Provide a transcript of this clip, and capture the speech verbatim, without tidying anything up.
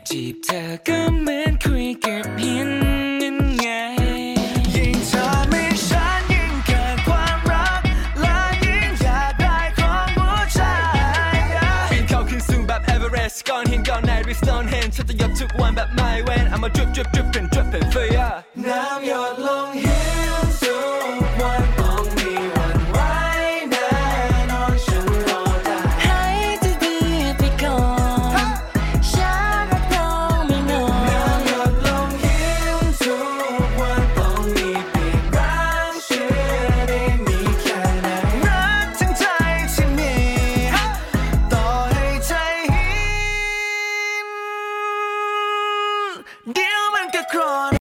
จีบเธอก็เหมือนคุยกับหินนั่นไงยิ่งเธอมีฉันยิ่งเกิดความรักและยิ่งอยากได้ของหัวใจปีนเขาขึ้นสูงแบบเอเวอเรสต์ก้อนหินก้อนไหนหรือ Stonehenge ฉันจะยบทุกวันแบบ My Way I'm a drip drip drip and